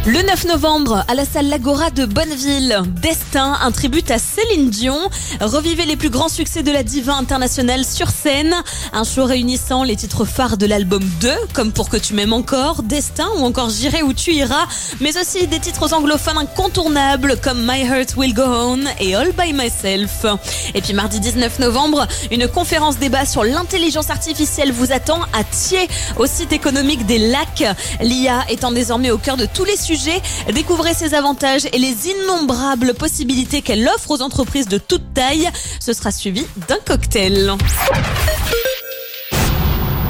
Le 9 novembre, à la salle L'Agora de Bonneville, Destin, un tribut à Céline Dion. Revivez les plus grands succès de la diva internationale sur scène. Un show réunissant les titres phares de l'album 2, comme Pour que tu m'aimes encore, Destin ou encore J'irai où tu iras, mais aussi des titres anglophones incontournables comme My Heart Will Go On et All By Myself. Et puis mardi 19 novembre, une conférence débat sur l'intelligence artificielle vous attend à Thiers, au site économique des Lacs. L'IA étant désormais au cœur de tous les sujets, découvrez ses avantages et les innombrables possibilités qu'elle offre aux entreprises de toute taille. Ce sera suivi d'un cocktail.